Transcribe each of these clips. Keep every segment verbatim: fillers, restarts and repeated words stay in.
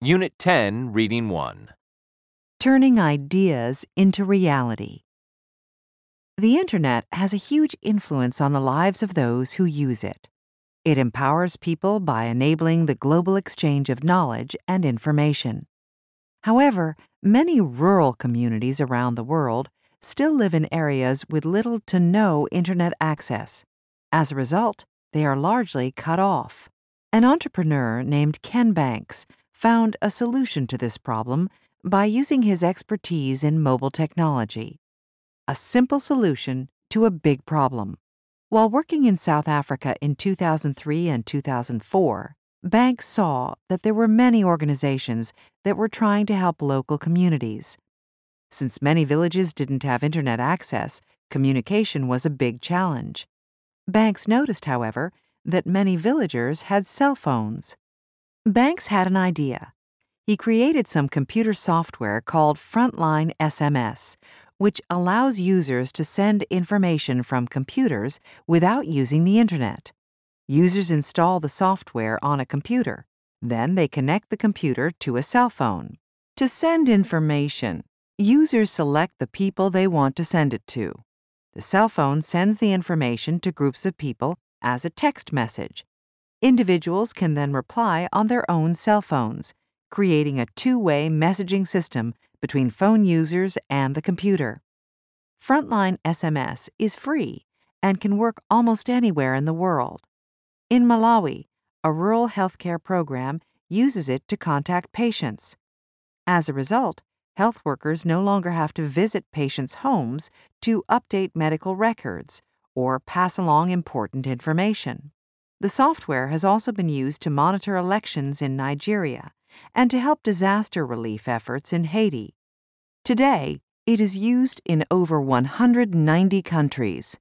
Unit ten, Reading one. Turning ideas into reality. The Internet has a huge influence on the lives of those who use it. It empowers people by enabling the global exchange of knowledge and information. However, many rural communities around the world still live in areas with little to no Internet access. As a result, they are largely cut off. An entrepreneur named Ken Banks found a solution to this problem by using his expertise in mobile technology. A simple solution to a big problem. While working in South Africa in two thousand three and two thousand four, Banks saw that there were many organizations that were trying to help local communities. Since many villages didn't have Internet access, communication was a big challenge. Banks noticed, however, that many villagers had cell phones. Banks had an idea. He created some computer software called Frontline S M S, which allows users to send information from computers without using the Internet. Users install the software on a computer. Then they connect the computer to a cell phone. To send information, users select the people they want to send it to. The cell phone sends the information to groups of people as a text message. Individuals can then reply on their own cell phones, creating a two-way messaging system between phone users and the computer. Frontline S M S is free and can work almost anywhere in the world. In Malawi, a rural healthcare program uses it to contact patients. As a result, health workers no longer have to visit patients' homes to update medical records or pass along important information. The software has also been used to monitor elections in Nigeria and to help disaster relief efforts in Haiti. Today, it is used in over one hundred ninety countries.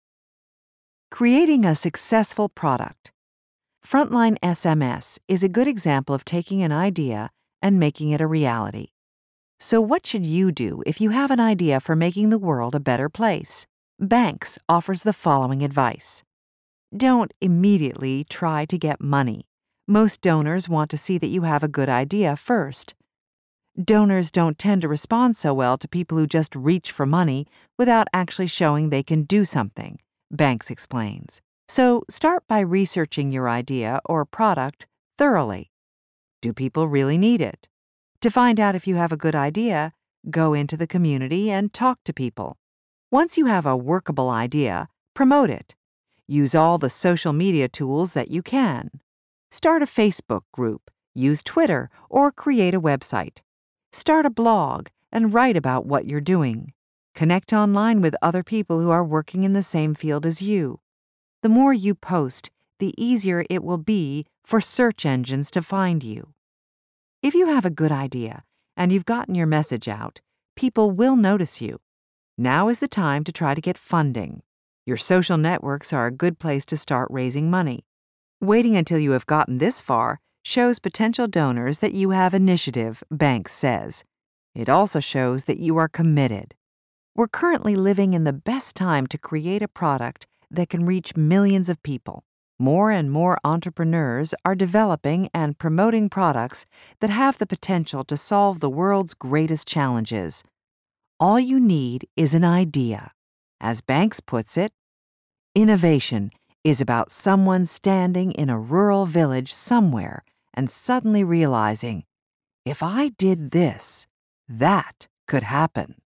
Creating a successful product. Frontline S M S is a good example of taking an idea and making it a reality. So what should you do if you have an idea for making the world a better place? Banks offers the following advice. Don't immediately try to get money. Most donors want to see that you have a good idea first. Donors don't tend to respond so well to people who just reach for money without actually showing they can do something, Banks explains. So start by researching your idea or product thoroughly. Do people really need it? To find out if you have a good idea, go into the community and talk to people. Once you have a workable idea, promote it. Use all the social media tools that you can. Start a Facebook group, use Twitter, or create a website. Start a blog and write about what you're doing. Connect online with other people who are working in the same field as you. The more you post, the easier it will be for search engines to find you. If you have a good idea and you've gotten your message out, people will notice you. Now is the time to try to get funding. Your social networks are a good place to start raising money. Waiting until you have gotten this far shows potential donors that you have initiative, Banks says. It also shows that you are committed. We're currently living in the best time to create a product that can reach millions of people. More and more entrepreneurs are developing and promoting products that have the potential to solve the world's greatest challenges. All you need is an idea. As Banks puts it, innovation is about someone standing in a rural village somewhere and suddenly realizing, if I did this, that could happen.